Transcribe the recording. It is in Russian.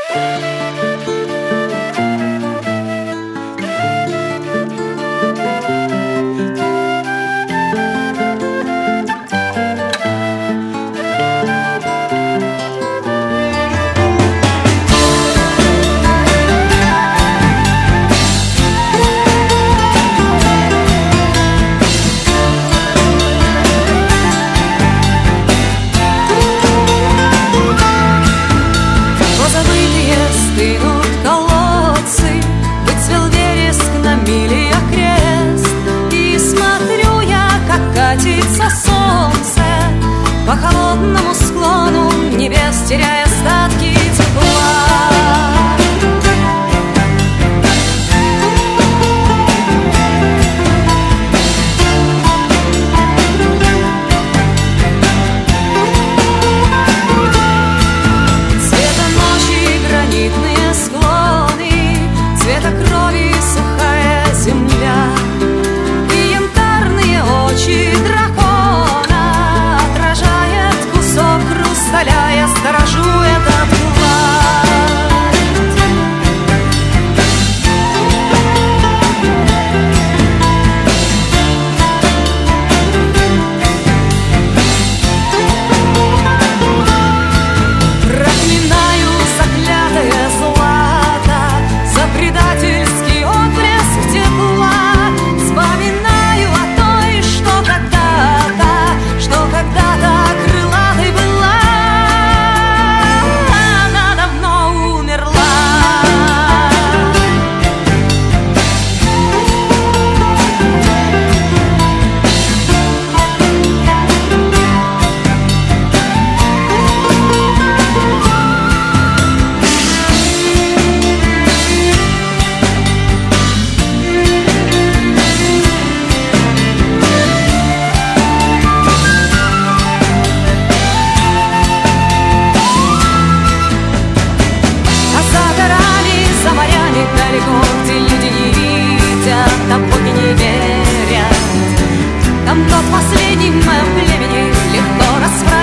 По холодному склону небес, теряя остатки тепла. Цвета ночи гранитные склоны, цвета крови сухая земля и янтарные очи дракона отражает кусок хрусталя. Я сторожу этот глад. Проклинаю заклятое злато за предательский отблеск тепла. Вспоминаю о той, что когда-то крылатой была. Она давно умерла. А за горами, за морями далеко, где люди не видят, там боги не верят, там тот последний в моем племени легко расправится.